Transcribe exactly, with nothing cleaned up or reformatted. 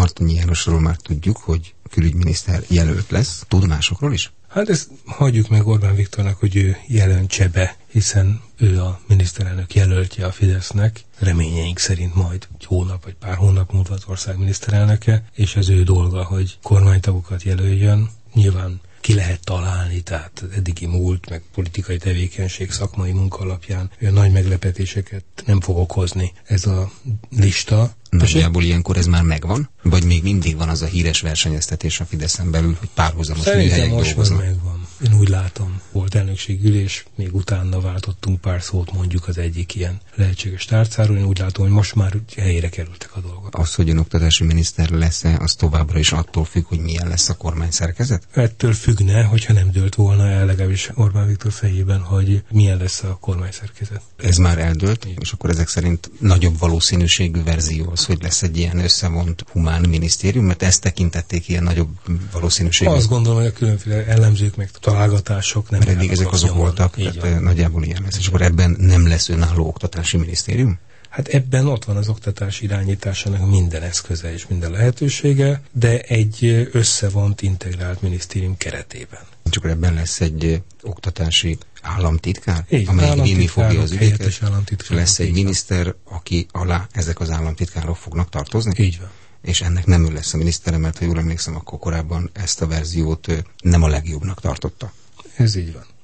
Martonyi Jánosról már tudjuk, hogy külügyminiszter jelölt lesz. Tud másokról is? Hát ezt hagyjuk meg Orbán Viktornak, hogy ő jelentse be, hiszen ő a miniszterelnök jelöltje a Fidesznek, reményeink szerint majd egy hónap vagy pár hónap múlva az ország miniszterelnöke, és az ő dolga, hogy kormánytagokat jelöljön. Nyilván ki lehet találni, tehát eddigi múlt, meg politikai tevékenység, szakmai munka alapján olyan nagy meglepetéseket nem fog okozni ez a lista. Nagyjából ilyenkor ez már megvan? Vagy még mindig van az a híres versenyeztetés a Fideszen belül, hogy párhuzamos műhelyek dolgoznak? Szerintem most már megvan. Én úgy látom, volt elnökségülés, még utána váltottunk pár szót mondjuk az egyik ilyen lehetséges tárcáról. Én úgy látom, hogy most már helyére kerültek a dolgok. Az, hogy ön oktatási miniszter lesz-e, az továbbra is attól függ, hogy milyen lesz a kormány szerkezet? Ettől függne, hogyha nem dőlt volna el legalábbis Orbán Viktor fejében, hogy milyen lesz a kormány szerkezet. Ez már eldőlt, és akkor ezek szerint nagyobb valószínűségű verzió az, hogy lesz egy ilyen összevont humán minisztérium, mert ezt tekintették ilyen nagyobb valószínűségű. Azt gondolom, hogy a különféle elemzők meg találgatások nem. Mert eddig ezek azok nyomon voltak, tehát nagyjából ilyen lesz. És akkor ebben nem lesz önálló oktatási minisztérium? Hát ebben ott van az oktatás irányításának minden eszköze és minden lehetősége, de egy összevont, integrált minisztérium keretében. Csak ebben lesz egy oktatási államtitkár, így, amely vinni fogja az ügyeket, lesz egy miniszter, aki alá ezek az államtitkárok fognak tartozni? Így van. És ennek nem ő lesz a minisztere, mert ha jól emlékszem, akkor korábban ezt a verziót nem a legjobbnak tartotta. Ez így van.